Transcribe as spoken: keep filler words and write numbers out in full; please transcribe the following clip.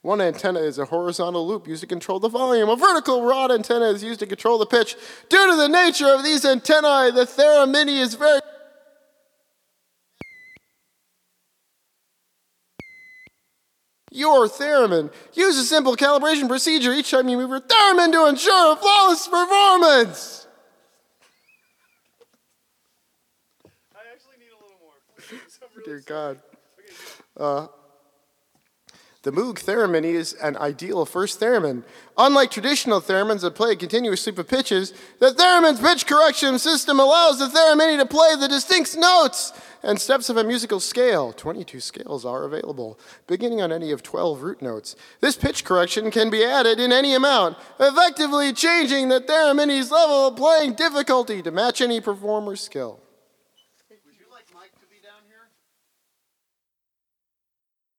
One antenna is a horizontal loop used to control the volume. A vertical rod antenna is used to control the pitch. Due to the nature of these antennae, the theremin is very... Your theremin. Use a simple calibration procedure each time you move your theremin to ensure a flawless performance. I actually need a little more. Really Dear sorry. God. Uh, the Moog theremin is an ideal first theremin. Unlike traditional theremins that play a continuous sweep of pitches, the theremin's pitch correction system allows the theremin to play the distinct notes and steps of a musical scale. twenty-two scales are available, beginning on any of twelve root notes. This pitch correction can be added in any amount, effectively changing the theremin's level of playing difficulty to match any performer's skill.